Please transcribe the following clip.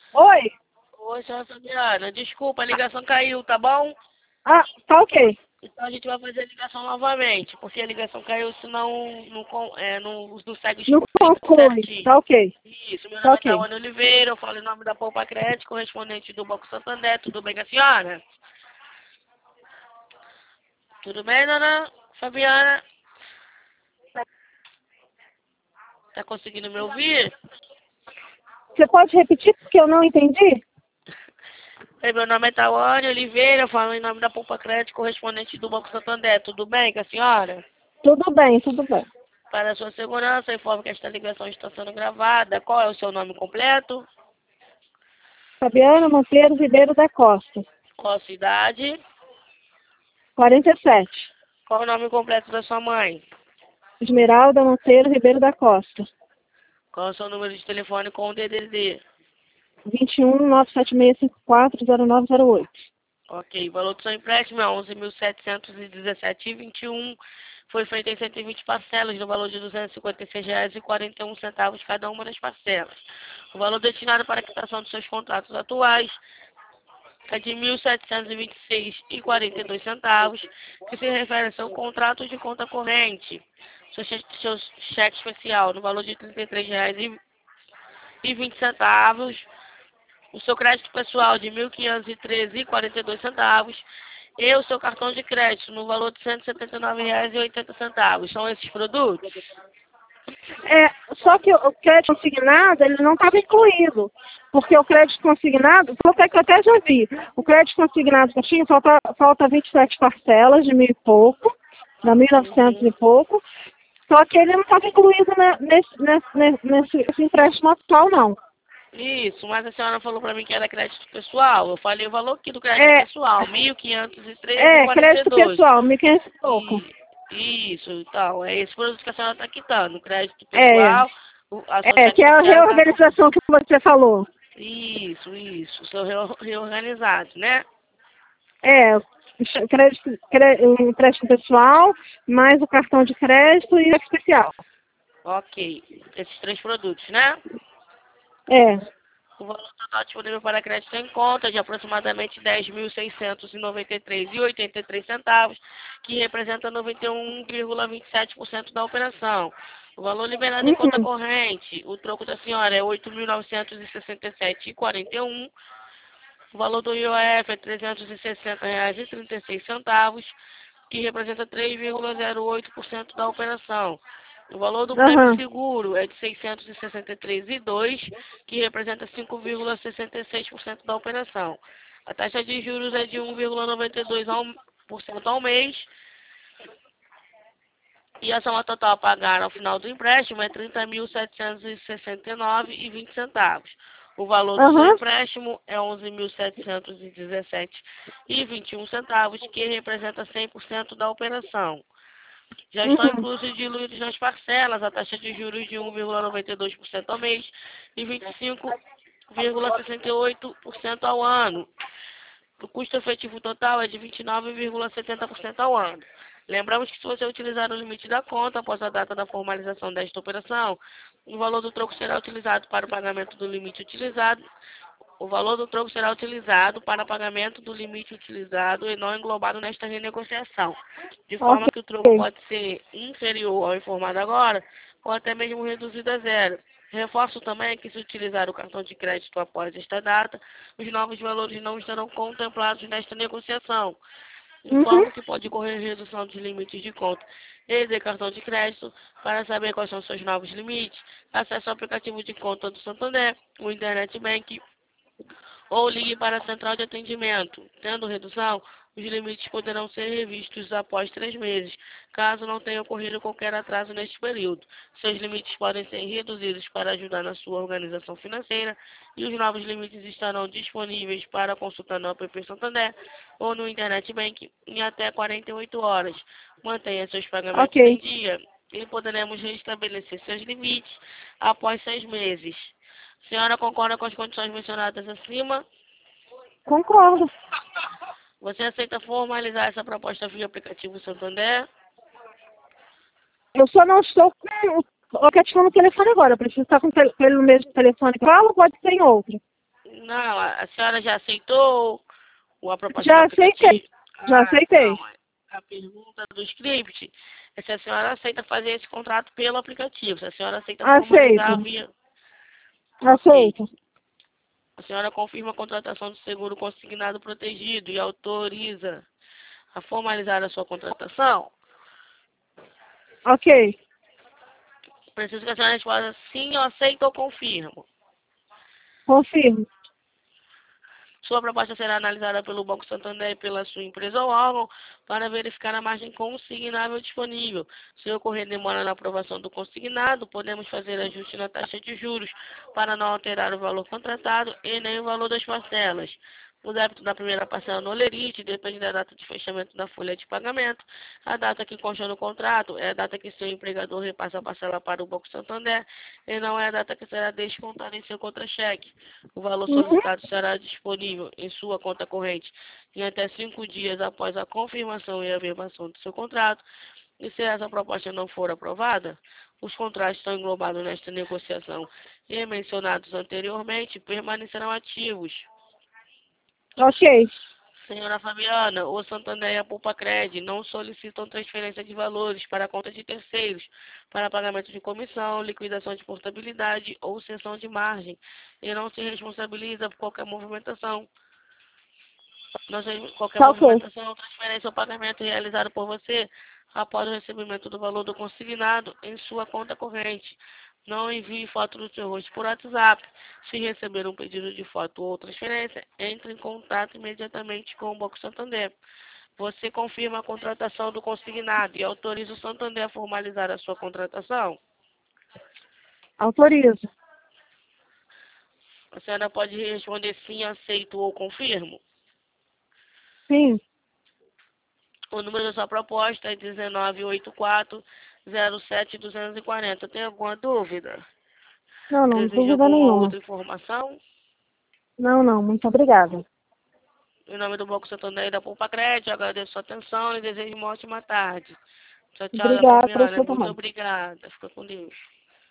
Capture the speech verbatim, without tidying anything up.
Oi? Oi, senhora Fabiana. Desculpa, a ligação caiu, tá bom? Ah, tá ok. Então a gente vai fazer a ligação novamente, porque a ligação caiu, senão não, com- é, não, não segue os Não procedimentos conclui. certinho. Tá ok. Isso, meu Tá nome é ok. Tawane Oliveira, eu falo em nome da Poupa Crédito, correspondente do Banco Santander. Tudo bem com a senhora? Tudo bem, dona Fabiana? Tá conseguindo me ouvir? Você pode repetir porque eu não entendi? Oi, meu nome é Tawane Oliveira, eu falo em nome da Poupa Crédito, correspondente do Banco Santander. Tudo bem com a senhora? Tudo bem, tudo bem. Para a sua segurança, informo que esta ligação está sendo gravada. Qual é o seu nome completo? Fabiana Monteiro Ribeiro da Costa. Qual a sua idade? quarenta e sete. Qual o nome completo da sua mãe? Esmeralda Monteiro Ribeiro da Costa. Qual é o seu número de telefone com o D D D? vinte e um, nove sete seis cinco quatro, zero nove zero oito. Ok, o valor do seu empréstimo é onze mil setecentos e dezessete reais e vinte e um. Foi feito em cento e vinte parcelas no valor de duzentos e cinquenta e seis reais e quarenta e um centavos cada uma das parcelas. O valor destinado para a quitação dos seus contratos atuais é de mil setecentos e vinte e seis reais e quarenta e dois centavos, que se refere ao seu contrato de conta corrente. Seu cheque, seu cheque especial no valor de trinta e três reais e vinte centavos. O seu crédito pessoal de mil quinhentos e treze reais e quarenta e dois centavos e o seu cartão de crédito no valor de cento e setenta e nove reais e oitenta centavos. São esses produtos? É, só que o crédito consignado, ele não estava incluído. Porque o crédito consignado, foi até que eu até já vi. O crédito consignado que eu tinha, falta, falta vinte e sete parcelas de mil e pouco, da mil e novecentos e Uhum. pouco. Só que ele não estava incluído ne- nesse, nesse, nesse, nesse empréstimo atual, não. Isso, mas a senhora falou para mim que era crédito pessoal. Eu falei o valor aqui do crédito É, pessoal, mil quinhentos e treze reais e é, quarenta e crédito dois. pessoal, mil e quinhentos e pouco. E isso, então, é esse produto que a senhora está quitando. Crédito É, pessoal, o- a sua é, cheque que é a especial está com... reorganização que você falou. Isso, isso, seu reo- reorganizado, né? É, crédito, cre- empréstimo pessoal, mais o cartão de crédito e o especial. Ok, esses três produtos, né? É. O valor total disponível para crédito em conta é de aproximadamente dez mil seiscentos e noventa e três reais e oitenta e três centavos, que representa noventa e um vírgula vinte e sete por cento da operação. O valor liberado em conta Uhum. corrente, o troco da senhora é oito mil novecentos e sessenta e sete reais e quarenta e um. O valor do I O F é trezentos e sessenta reais e trinta e seis centavos, que representa três vírgula zero oito por cento da operação. O valor do prêmio Aham. seguro é de seiscentos e sessenta e três reais e dois centavos, que representa cinco vírgula sessenta e seis por cento da operação. A taxa de juros é de um vírgula noventa e dois por cento ao mês. E a soma total a pagar ao final do empréstimo é trinta mil setecentos e sessenta e nove reais e vinte centavos. O valor do seu Aham. empréstimo é onze mil setecentos e dezessete reais e vinte e um centavos, que representa cem por cento da operação. Já estão Uhum. inclusos diluídos nas parcelas a taxa de juros de um vírgula noventa e dois por cento ao mês e vinte e cinco vírgula sessenta e oito por cento ao ano. O custo efetivo total é de vinte e nove vírgula setenta por cento ao ano. Lembramos que se você utilizar o limite da conta após a data da formalização desta operação, o valor do troco será utilizado para o pagamento do limite utilizado. O valor do troco será utilizado para pagamento do limite utilizado e não englobado nesta renegociação, de Ok. forma que o troco pode ser inferior ao informado agora ou até mesmo reduzido a zero. Reforço também que, se utilizar o cartão de crédito após esta data, os novos valores não estarão contemplados nesta negociação. Uhum. Informo que pode ocorrer redução dos limites de conta e de cartão de crédito. Para saber quais são seus novos limites, acesse o aplicativo de conta do Santander, o Internet Bank ou ligue para a central de atendimento. Tendo redução, os limites poderão ser revistos após três meses, caso não tenha ocorrido qualquer atraso neste período. Seus limites podem ser reduzidos para ajudar na sua organização financeira e os novos limites estarão disponíveis para consultar no app Santander ou no Internet Bank em até quarenta e oito horas. Mantenha seus pagamentos em Ok. dia e poderemos restabelecer seus limites após seis meses. A senhora concorda com as condições mencionadas acima? Concordo. Você aceita formalizar essa proposta via aplicativo Santander? Eu só não estou com o aplicativo no telefone agora. Eu preciso estar com o tel- pelo mesmo telefone que eu falo, pode ser em outro. Não, a, a senhora já aceitou o, a proposta Já do aplicativo? aceitei. Já Ah, aceitei. então, a pergunta do script é se a senhora aceita fazer esse contrato pelo aplicativo, se a senhora aceita formalizar Aceito. via... Ok. Aceito. A senhora confirma a contratação do seguro consignado protegido e autoriza a formalizar a sua contratação? Ok. Preciso que a senhora responda sim, eu aceito ou confirmo. Confirmo. Sua proposta será analisada pelo Banco Santander e pela sua empresa ou órgão para verificar a margem consignável disponível. Se ocorrer demora na aprovação do consignado, podemos fazer ajuste na taxa de juros para não alterar o valor contratado e nem o valor das parcelas. O débito da primeira parcela no Olerite depende da data de fechamento da folha de pagamento. A data que consta no contrato é a data que seu empregador repassa a parcela para o Banco Santander e não é a data que será descontada em seu contra-cheque. O valor Uhum. solicitado será disponível em sua conta corrente em até cinco dias após a confirmação e afirmação do seu contrato. E se essa proposta não for aprovada, os contratos estão englobados nesta negociação e mencionados anteriormente permanecerão ativos. Ok. Senhora Fabiana, o Santander e a Poupa-Cred não solicitam transferência de valores para a conta de terceiros para pagamento de comissão, liquidação de portabilidade ou cessão de margem e não se responsabiliza por qualquer movimentação. Não seja qualquer Tá ok. movimentação, transferência ou pagamento realizado por você após o recebimento do valor do consignado em sua conta corrente. Não envie foto do seu rosto por WhatsApp. Se receber um pedido de foto ou transferência, entre em contato imediatamente com o Banco Santander. Você confirma a contratação do consignado e autoriza o Santander a formalizar a sua contratação? Autorizo. A senhora pode responder sim, aceito ou confirmo? Sim. O número da sua proposta é um nove oito quatro, zero sete, dois quatro zero. Tem alguma dúvida? Não, não, Deseja dúvida alguma nenhuma. outra informação? Não, não, muito obrigada. Em nome do Banco Santander e da Poupa-Cred, agradeço a sua atenção e desejo uma ótima tarde. Tchau, tchau, Obrigada para Fabiana. você Muito também. obrigada. Fica com Deus.